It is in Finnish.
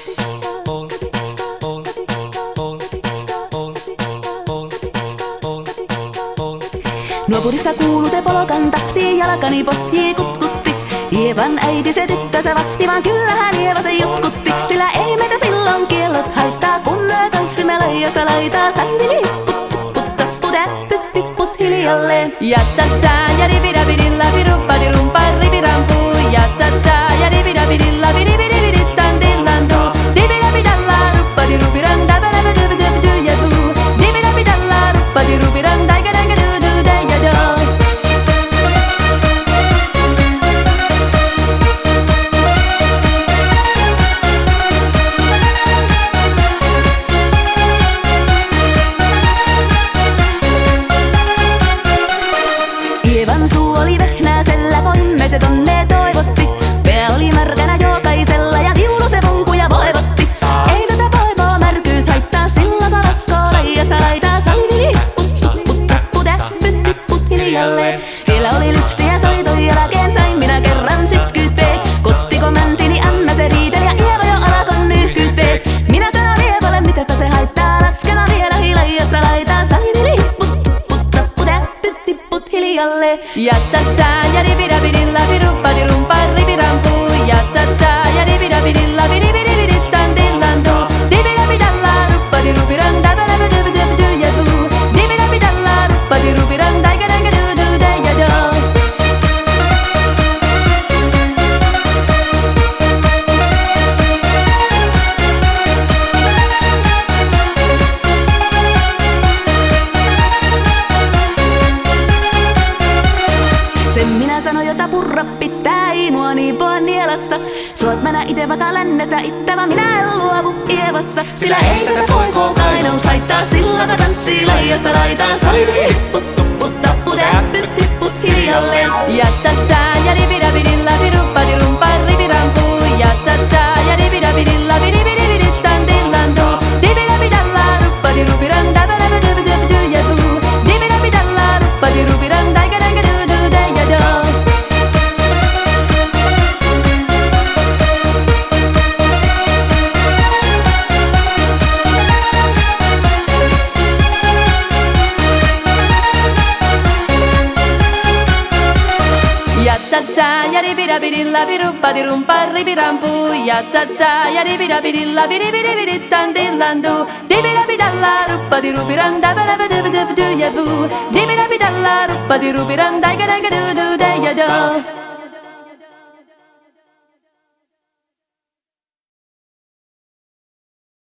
Nuopurista kuuluu se polokan tahti, jalkani pohjii kutkutti. Ievan äiti se tyttönsä vahti, vaan kyllähän Ieva se jutkutti. Sillä ei meitä silloin kiellot haittaa, kun me tanssimme laidasta laitaa. Saivili put, täppyt hiljalleen. Ja tsatsää, ja ripidapidilla, piruppadirumpa, ripirampu. Ja tsatsää, ja ripidapidilla, pidipidipidit, standillantu. Dipidapidalla, ruppadirupiran, dabadabadabadabadu, jadu. Dipidapidalla, ruppadirupiran, daigadagadu. Ievan suu oli vehnäisellä, voimme se tonne toivotti. Pää oli märkänä jokaisella ja viulu se vonkuja voivotti. Ei tätä voimaa märkyys haittaa, silloin salaskoo laijasta laitaa. Salivili put hiljalleen. Siellä oli lystiä soitoi jälkeen, sain minä kerran sykkyyteen. Kottiko mäntini Anna se riiteli ja Ieva jo alakon nyhkyteen. Minä sanon Ievalle, mitäpä se haittaa, laskena vielä hilaijasta laitaan. Salivili put hiljalleen. Ja tsatsää, ja ripidapidilla, piruppadirumpa, ripirampu. Ja tsatsää, ja ripidapidilla, pidipidipidit, standillantu. Dipidapidalla, ruppadirupiran, dabadabadabadabadu, jadu. Dipidapidalla, ruppadirupiran, daigadagadu, dayado. Sen minä sanoin, jota purra pitää, ei mua niin voi nielasta. Suot mä nää ite vaikka lännestä ittävä, minä en luovu Ievasta. Sillä ei tätä poikoo kainous haittaa, sillä mä tanssii laijasta laitaan. Salivili put hiljalleen. Ja tsatsää, ja ripidapidilla, piruppadirumpa, ripirampu. Ja tsatsää, ja ripidapidilla, pidipidipidit, standillantu. Dipidapidalla, ruppadirupiran, dabadabadabadabadu, jadu. Dipidapidalla, ruppadirupiran, daigadagadu. Ja tsatsää, ja ripidapidilla, piruppadirumpa, ripirampu. Ja tsatsää, ja ripidapidilla, pidipidipidit, standillantu. Dipidapidalla, ruppadirupiran, dabadabadabadabadu, jadu. Dipidapidalla, ruppadirupiran, daigadagadu, dayado.